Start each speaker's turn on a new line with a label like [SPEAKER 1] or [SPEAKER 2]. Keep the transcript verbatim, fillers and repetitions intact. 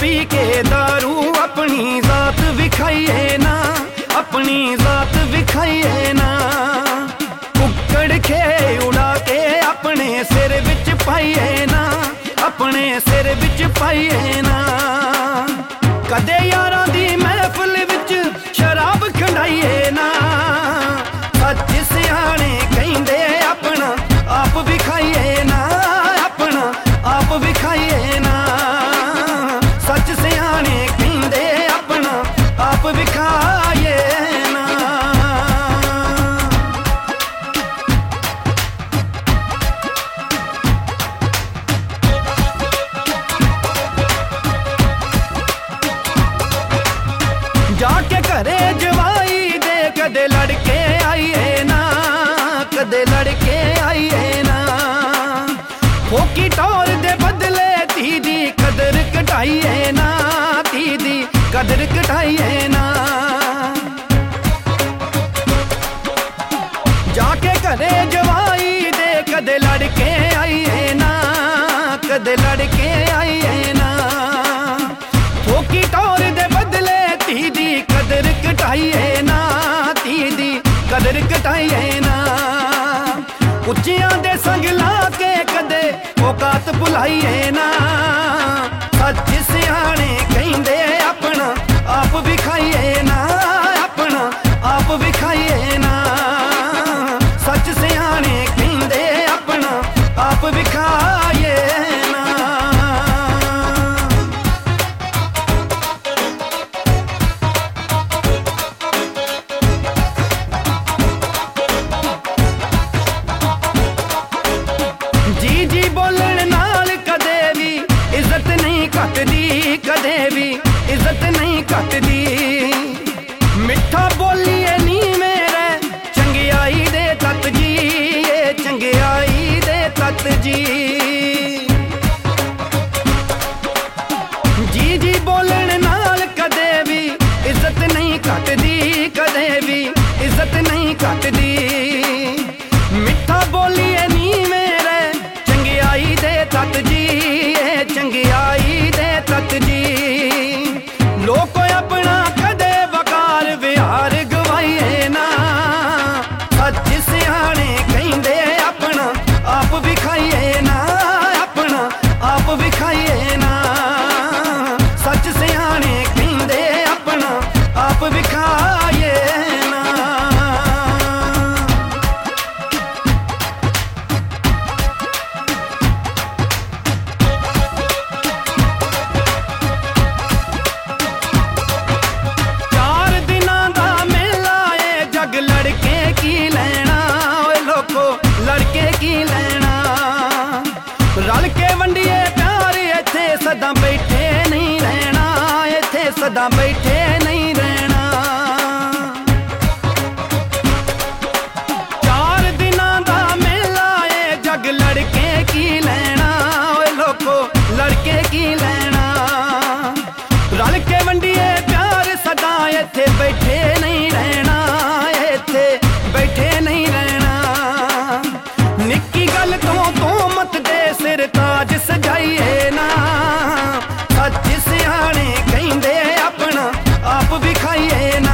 [SPEAKER 1] P के दारू अपनी जात विखाइए ना, अपनी जात विखाइए ना। कुक्कड़ खे उड़ा के अपने सिर विच पाइए ना, अपने सिर विच पाइए ना। कदे यारां दी महफिल विच शराब खंडाइए ना, सच सियाणे कहिंदे अपना आप विखाइए ना, अपना आप विखाइए ना। सच सियाणे कहिंदे अपना आप विखाइए ना। जाके घरे जवाई दे कदे लड़के आइए ना, कदे लड़के आइए ना। फोकी टौर दे बदले धी दी कदर कटाइए ना, धी दी कदर कटाइए ना। जाके घरे जवाई दे कदे लड़के आइए ना, कदे लड़के आइए ना। फोकी टौर दे बदले धी दी कदर कटाइए ना, धी दी कदर कटाइए ना। उच्चियां दे संग ला के कदे औकात भुलाइए ना, सच सियाणे कहिंदे अपना आप विखाइए ना, अपना आप विखाइए ना। सच सियाणे कहिंदे अपना आप विखाइए ना। जी जी बोलण नाल कदे भी इज्जत नहीं घटदी, कदे भी इज्जत नहीं घटदी। मिठा बोलिए नी मेरे चंगियाई दे तत जी, ये चंगियाई दे तत जी। जी जी बोलण नाल कदे भी इज्जत नहीं घटदी, कदे भी इज्जत नहीं घटदी। मिठा बोलिए नी मेरे चंगियाई दे तत जी, ये चंगियाई दे तत जी। लोको अपना कदे वकार विहार गवाइए ना, सच सियाणे कहिंदे अपना आप विखाइए ना, अपना आप विखाइए ना। सच सियाणे कहिंदे अपना आप विखाइए ना। चार दिनां दा मेला ए जग लड़के की लेना, ओए लोको लड़के की लेना। रल के वंडिए प्यार इत्थे सदा बैठे नहीं रहना, इत्थे सदा बैठे नहीं रहना। चार दिनां दा मेला ए जग लड़के की लेना, ओए लोको लड़के की लेना। रल के वंडिए प्यार सदा इत्थे बैठे नहीं रहना, इत्थे बैठे नहीं रहना। निक्की गल तो तो मत दे सिर ताज सजाइए ना, सच सियाणे कहिंदे अपना आप विखाइए